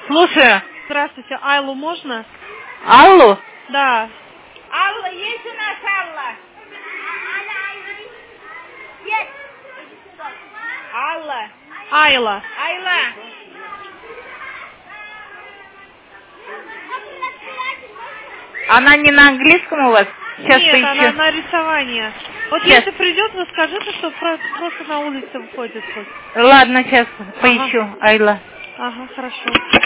Слушаю. Здравствуйте, Айлу можно? Аллу? Да. Алла, есть у нас Алла? Есть. Алла. Айла. Айла. Она не на английском у вас? Сейчас Нет, поищу. она на рисование. Вот Сейчас. если придет, вы скажите, что просто на улице выходит хоть. Ладно, сейчас поищу. Айла. Ага, хорошо.